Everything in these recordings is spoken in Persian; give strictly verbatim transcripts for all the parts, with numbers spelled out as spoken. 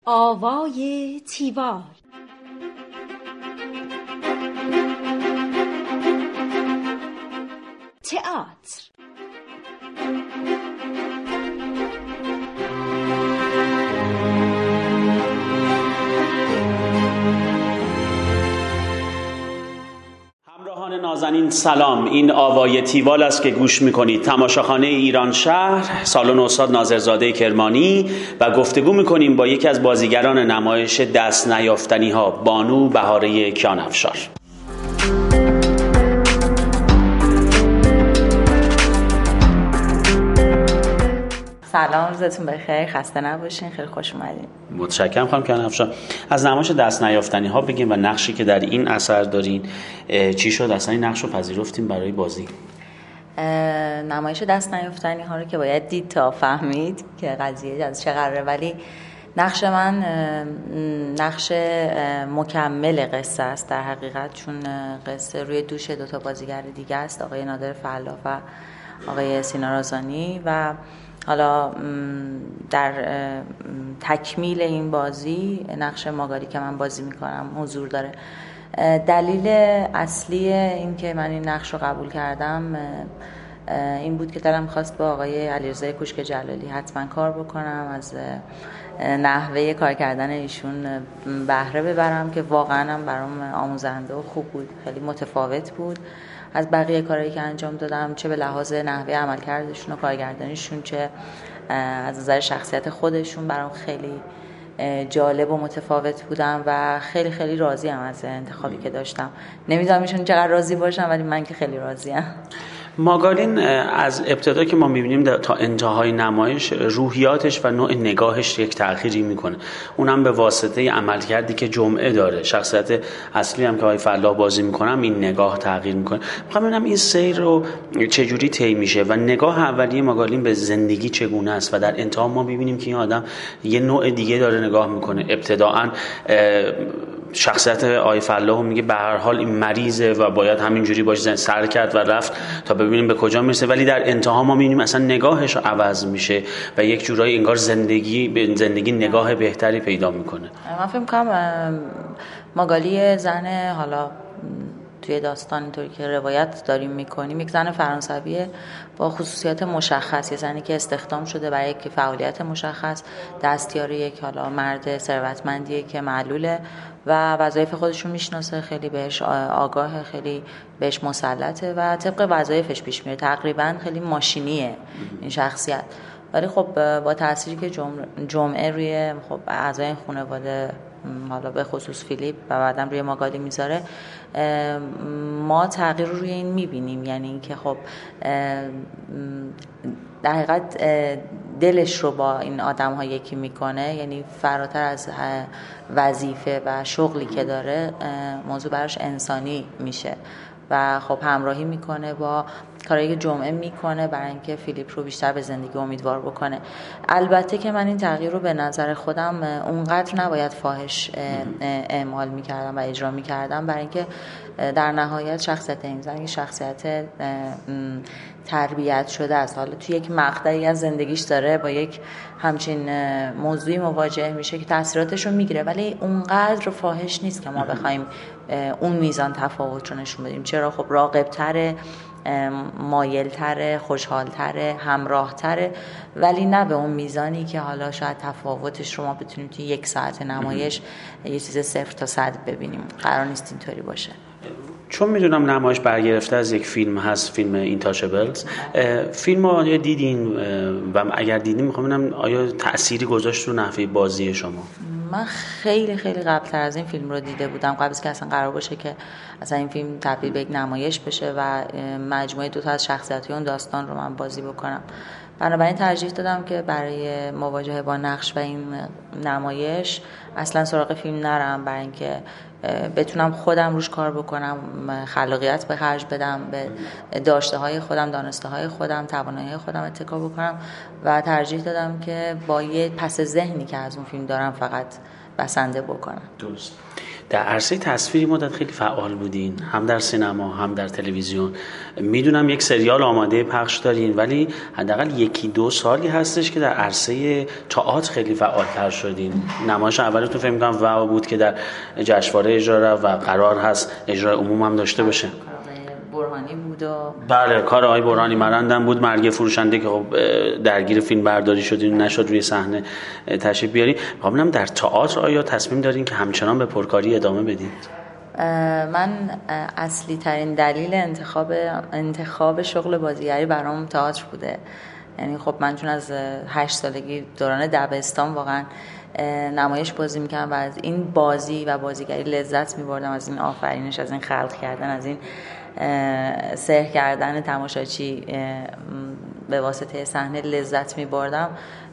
آوای تیوال. تئاتر. همراهان نازنین سلام، این آوای تیوال است که گوش میکنید. تماشاخانه ایران شهر، سالن استاد ناظرزاده کرمانی و گفتگو میکنیم با یکی از بازیگران نمایش دست نیافتنی ها، بانو بهاره کیانفشار. سلام، روزتون بخیر، خسته نباشین، خیلی خوش اومدین. متشکرم خانم کیانفشار. از نمایش دست نیافتنی ها بگیم و نقشی که در این اثر دارین. چی شد اصلا این نقش رو پذیرفتیم برای بازی؟ نمایش دست نیافتنی ها رو که باید دید تا فهمید که قضیه از چه قراره، ولی نقش من نقش مکمل قصه است در حقیقت، چون قصه روی دوش دو تا بازیگر دیگه است، آقای نادر فلاح و آقای سینا رازانی. و حالا در تکمیل این بازی نقش ماگالی که من بازی میکنم حضور داره. دلیل اصلی این که من این نقش رو قبول کردم این بود که دلم خواست با آقای علیرضا کوشک جلالی حتما کار بکنم، از نحوه کار کردن ایشون بهره ببرم که واقعا هم برام آموزنده و خوب بود، خیلی متفاوت بود از بقیه کارهایی که انجام دادم، چه به لحاظ نحوه عملکردشون و کارگردانیشون، چه از نظر شخصیت خودشون برام خیلی جالب و متفاوت بودم و خیلی خیلی راضیم از انتخابی که داشتم. نمیدونم ایشون چقدر راضی باشم، ولی من که خیلی راضیم. ماگالین از ابتدا که ما می‌بینیم تا انتهای نمایش روحیاتش و نوع نگاهش یک تغییری میکنه، اونم به واسطه عملکردی که جمعه داره. شخصیت اصلی هم که آقای فلاح بازی میکنم این نگاه تغییر میکنه. میخوام ببینم این سیر رو چجوری طی میشه و نگاه اولیه ماگالین به زندگی چگونه است و در انتها ما می‌بینیم که این آدم یه نوع دیگه داره نگاه میکنه. ابتداً شخصیت آقای فلاح میگه به هر حال این مریضه و باید همینجوری باشه، سر کرد و رفت تا ببینیم به کجا میرسه، ولی در انتها ما میبینیم اصلا نگاهش عوض میشه و یک جورایی انگار زندگی به زندگی نگاه بهتری پیدا میکنه. من فکر می‌کنم ماگالی زن، حالا توی داستان اینطوری که روایت داریم میکنیم، یک زن فرانسویه با خصوصیات مشخص، یه زنی که استخدام شده برای یک فعالیت مشخص، دستیار یک حالا مرد ثروتمندیه که معلوله و وظایف خودش رو میشناسه، خیلی بهش آگاه، خیلی بهش مسلطه و طبق وظایفش پیش میره. تقریبا خیلی ماشینیه این شخصیت، ولی خب با تأثیری که جمعه, جمعه روی خب اعضای این خانواده، حالا به خصوص فیلیپ و بعدم روی ماگالی میذاره، ما تغییر روی این میبینیم. یعنی اینکه خب در حقیقت دلش رو با این آدم ها یکی میکنه، یعنی فراتر از وظیفه و شغلی که داره موضوع براش انسانی میشه و خب همراهی میکنه با کارایی که جمعه میکنه برای اینکه فیلیپ رو بیشتر به زندگی امیدوار بکنه. البته که من این تغییر رو به نظر خودم اونقدر نباید فاحش اعمال میکردم و اجرا میکردم، برای اینکه در نهایت شخصیت این زن شخصیت تربیت شده است. حالا توی یک مقطعی از زندگیش داره با یک همچین موضوعی مواجه میشه که تاثیراتش رو میگیره، ولی اونقدر فاحش نیست که ما بخوایم اون میزان تفاوت رو نشون بدیم. چرا؟ خب راغب‌تره، مایل‌تره، خوشحال‌تره، همراه‌تره، ولی نه به اون میزانی که حالا شاید تفاوتش رو ما بتونیم توی یک ساعت نمایش یه چیز صفر تا صد ببینیم. قرار نیست اینطوری باشه. چون میدونم نمایش برگرفته از یک فیلم هست، فیلم اینتاچبلز. فیلم رو آیا دیدین و اگر دیدین میخوام ببینم آیا تأثیری گذاشت رو نحوه بازی شما؟ من خیلی خیلی قبل‌تر از این فیلم رو دیده بودم، قبل از که اصلا قرار باشه که اصلا این فیلم تبدیل به یک نمایش بشه و مجموعه دو تا از شخصیت‌های اون داستان رو من بازی بکنم. بنابراین ترجیح دادم که برای مواجهه با نقش و این نمایش اصلا سراغ فیلم نرم، برای اینکه بتونم خودم روش کار بکنم، خلاقیت به خرج بدم، به داشته های خودم، دانسته های خودم، توانایی خودم اتکا بکنم و ترجیح دادم که با یه پس ذهنی که از اون فیلم دارم فقط بسنده بکنم. درست. در عرصه تصویری مدت خیلی فعال بودین، هم در سینما هم در تلویزیون. میدونم یک سریال آماده پخش دارین، ولی حداقل یکی دو سالی هستش که در عرصه تئاتر خیلی فعالتر شدین. نمایش اولتون فکر می‌کنم واو بود که در جشنواره اجرا رفت و قرار هست اجرای عموم هم داشته باشه. برهانی بود و بله، کار آقای برهانی مرندم بود، مرگ فروشنده که خب درگیر فیلم برداری شدین، نشد روی صحنه تشریف بیاری. قبلا در تئاتر آیا تصمیم دارین که همچنان به پرکاری ادامه بدین؟ من اصلی ترین دلیل انتخاب انتخاب شغل بازیگری برام تئاتر بوده. یعنی خب من چون از هشت سالگی دوران دبستان واقعا نمایش بازی میکردم و از این بازی و بازیگری لذت میبردم، از این آفرینش، از این خلق کردن، از این سحر کردن تماشاچی به واسطه صحنه لذت میبردم.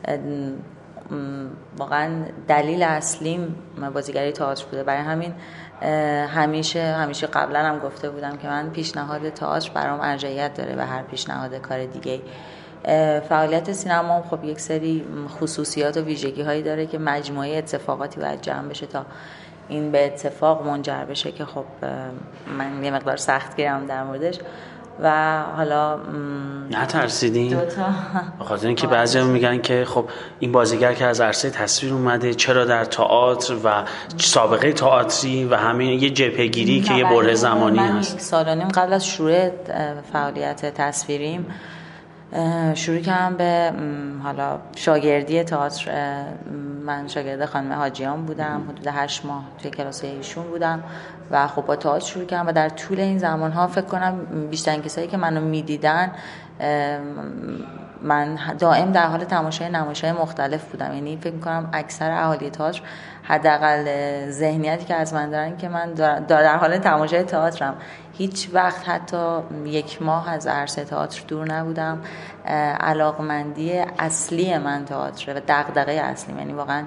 واقعا دلیل اصلیم بازیگری تئاتر بوده. برای همین همیشه همیشه قبلا هم گفته بودم که من پیشنهاد تئاتر برام ارجحیت داره و هر پیشنهاد کار دیگه. فعالیت سینما خب یک سری خصوصیات و ویژگی هایی داره که مجموعه اتفاقاتی باید جمع بشه تا این به اتفاق منجر بشه که خب من یه مقدار سخت گیرم در موردش. و حالا نترسیدین؟ بخاطر اینکه بعضیا میگن که خب این بازیگر که از عرصه تصویر اومده چرا در تئاتر و سابقه تئاتری و همین یه جبهه‌گیری که یه بره زمانی من هست. یک سال و نیم قبل از شروع فعالیت تصویریم شروع کردم به حالا شاگردی تئاتر. من شاگرد خانم حاجیان بودم، حدود هشت ماه توی کلاس ایشون بودم و خب با تئاتر شروع کردم و در طول این زمانها فکر کنم بیشترین کسایی که منو میدیدن من دائم در حال تماشای نمایش‌های مختلف بودم. یعنی فکر می‌کنم اکثر اهالی تئاتر حداقل ذهنیتی که از من دارن که من در حال تماشای تئاترم. هیچ وقت حتی یک ماه از عرصه تئاتر دور نبودم. علاقمندی اصلی من تئاتر و دغدغه اصلی، یعنی واقعا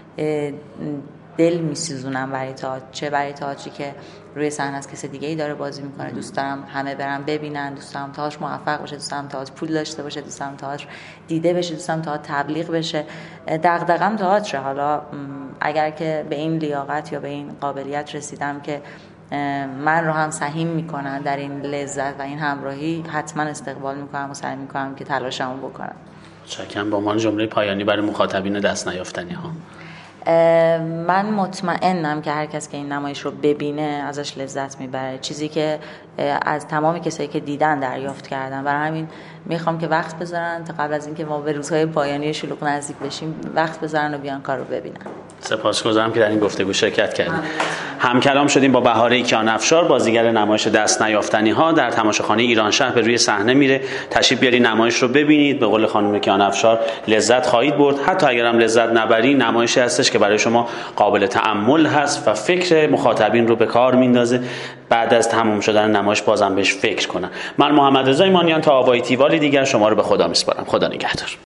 دل میسوزونم برای تئاتر، چه برای تئاتری که روی صحنه از کسی دیگه‌ای داره بازی میکنه. دوست دارم همه برن ببینن، دوست دارم تئاتر موفق باشه، دوست دارم تئاتر پول داشته باشه، دوست دارم تئاتر دیده بشه، دوست دارم تئاتر تبلیغ بشه. دغدغه‌ام تئاتر. حالا اگر که به این لیاقت یا به این قابلیت رسیدم که من رو هم سهیم میکنن در این لذت و این همراهی، حتما استقبال میکنم و سعی میکنم که تلاشمو بکنم. چکم با عنوان جمله پایانی برای مخاطبین دست نیافتنی ها. من مطمئنم که هر کس که این نمایش رو ببینه ازش لذت میبره، چیزی که از تمامی کسایی که دیدن دریافت کردن. برای همین میخوام که وقت بذارن تا قبل از اینکه ما به روزهای پایانی شلوغ نزدیک بشیم وقت بذارن و بیان کار رو ببینن. سپاسگزارم که در این گفتگو شرکت کردید. همکلام شدیم با بهاره کیانافشار، بازیگر نمایش دست نیافتنی ها. در تماشاخانه ایرانشهر به روی صحنه میره. تشریف بیارید نمایش رو ببینید. به قول خانم کیانافشار لذت خواهید برد. حتی اگرم لذت نبری، نمایشی هستش که برای شما قابل تأمل هست و فکر مخاطبین رو به کار میندازه. بعد از تمام شدن نمایش بازم بهش فکر کنن. من محمد رضا ایمانیان تا آوای تیوالی دیگر شما رو به خدا میسپارم. خدا نگهدار.